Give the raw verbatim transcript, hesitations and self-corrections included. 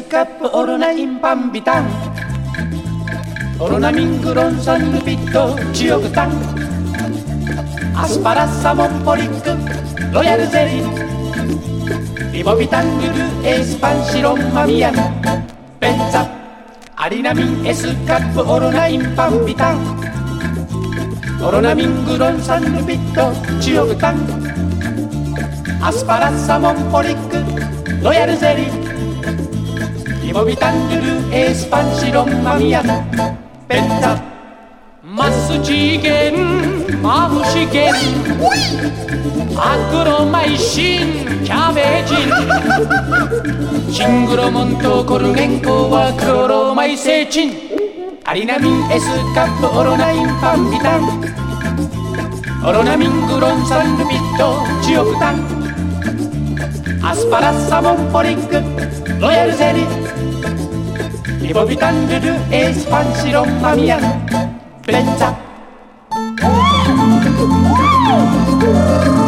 Escape Orona Impambitan Orona Mingron San Lupito Chioctan Asparas Samon Polic Royal Zeri Ibobitan Lulu Espansiron Mamian Pensa Harina Min Escape Orona Impambitan Orona Mingron San Lupito Chioctan Asparas Samon Polic Royal Zeri Ibobitan Lulu Espansiron Mamian Pensa 마스지겐 마무시겐 아크로마이신 캬베진 징그러먼토 고르겐코와 크로로마이세친 아리나민 에스카프 오로나인 팜비탄 오로나민 그론 산루비토 지오크탄 아스파라사몬 포링크 로얄 제리 이보비탄 르르 에스판시론 마미안 Pensa